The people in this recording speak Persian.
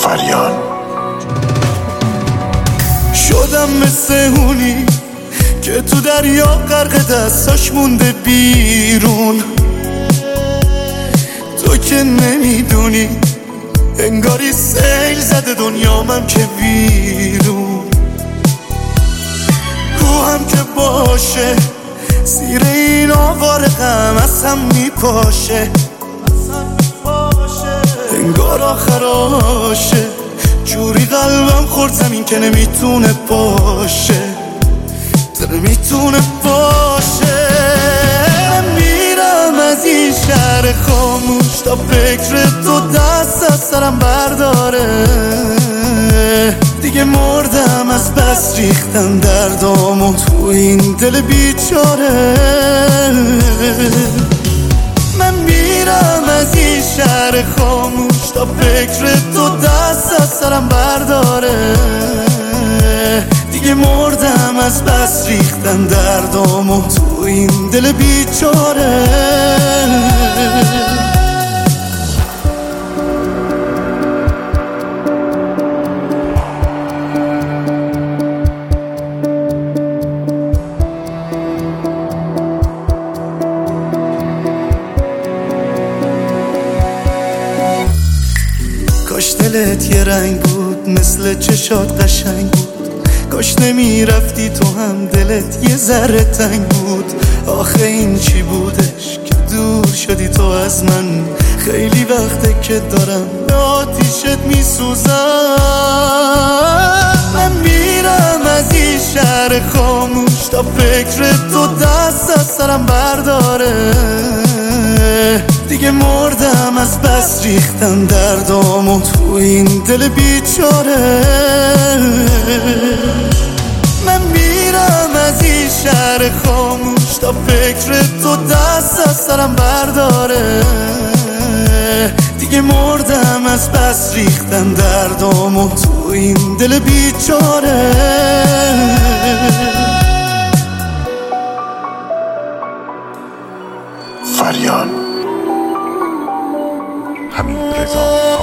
فریان. شدم مثل اونی که تو دریا غرق دستاش مونده بیرون. تو که نمیدونی انگاری سیل زده دنیامم که بیرون. روحم که باشه زیر این آوار غم از هم میپاشه. انگار آخراشه جوری قلبم خورد زمین که نمیتونه باشه، نمیتونه باشه. میرم از این شهر خاموش تا فکر تو دست از سرم برداره. دیگه مردم از بس ریختن دردامو تو این دل بیچاره. من میرم از این شهر خاموش تا فکر تو دست از سرم برداره. دیگه مردم از بس ریختن دردامو تو این دل بیچاره. کاش دلت یه رنگ بود مثل چشات قشنگ بود. کاش نمیرفتی تو هم دلت یه ذره تنگ بود. آخه این چی بودش که دور شدی تو از من؟ خیلی وقته که دارم به آتیشت میسوزم. من میرم از این شهر خاموش تا فکر تو دست از سرم برداره. دیگه مردم از بس ریختن دردامو تو این دل بیچاره. من میرم از این شهر خاموش تا فکر تو دست از سرم برداره. دیگه مردم از بس ریختن دردامو تو این دل بیچاره. فریان. همین رضا.